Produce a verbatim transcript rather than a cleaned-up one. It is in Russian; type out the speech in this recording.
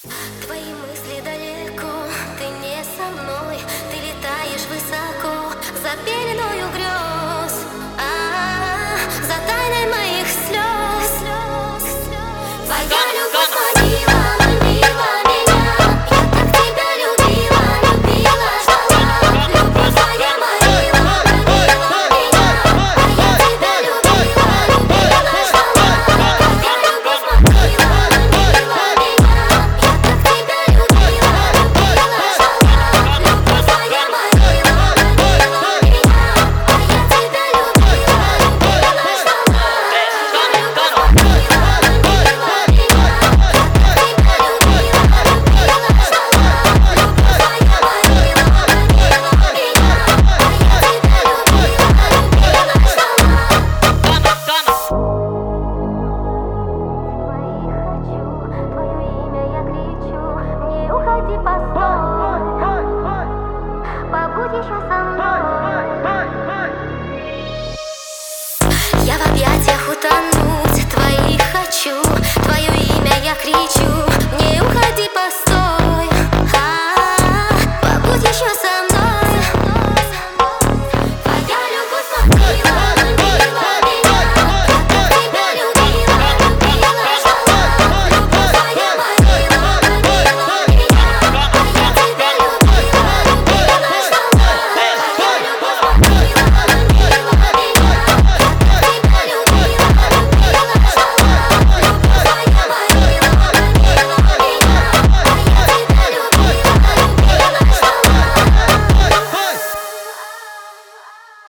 Твои мысли далеко, ты не со мной, ты летаешь высоко за пеленою грез, а, за тайной моих слез. Твоя любовь манила, манила меня, я так тебя любила, любила, ждала. Любовь твоя манила, манила меня, а я тебя любила, любила, ждала. Твоя любовь манила, манила меня, я так тебя любила, любила, ждала. Любовь твоя манила, манила меня, а я тебя любила, любила, ждала. Уходи, постой, побудь еще со мной. Я в объятиях утону.